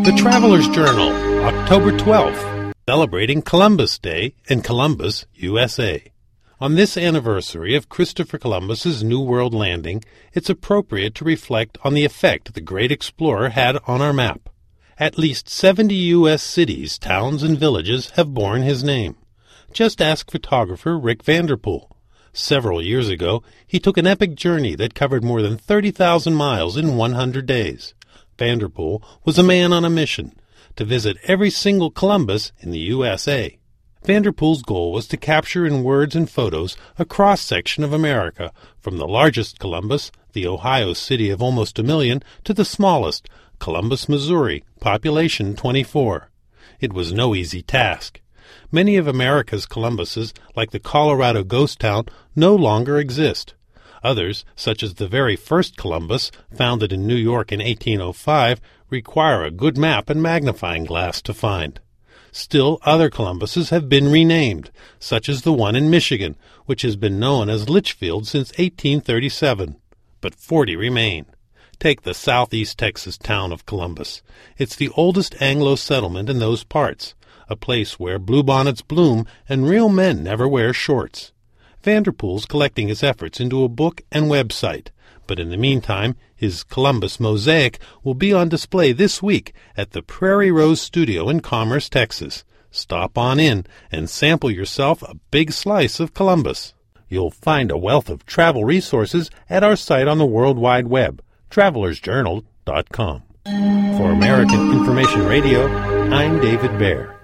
The Traveler's Journal, October 12th, celebrating Columbus Day and Columbus, USA. On this anniversary of Christopher Columbus's New World landing, it's appropriate to reflect on the effect the great explorer had on our map. At least 70 U.S. cities, towns, and villages have borne his name. Just ask photographer Rick Vanderpool. Several years ago, he took an epic journey that covered more than 30,000 miles in 100 days. Vanderpool was a man on a mission to visit every single Columbus in the USA. Vanderpool's goal was to capture in words and photos a cross-section of America, from the largest Columbus, the Ohio city of almost 1 million, to the smallest, Columbus, Missouri, population 24. It was no easy task. Many of America's Columbuses, like the Colorado ghost town, no longer exist. Others, such as the very first Columbus, founded in New York in 1805, require a good map and magnifying glass to find. Still, other Columbuses have been renamed, such as the one in Michigan, which has been known as Litchfield since 1837. But 40 remain. Take the southeast Texas town of Columbus. It's the oldest Anglo settlement in those parts, a place where bluebonnets bloom and real men never wear shorts. Vanderpool's collecting his efforts into a book and website, but in the meantime, his Columbus mosaic will be on display this week at the Prairie Rose Studio in Commerce, Texas. Stop on in and sample yourself a big slice of Columbus. You'll find a wealth of travel resources at our site on the World Wide Web, travelersjournal.com. For American Information Radio, I'm David Baer.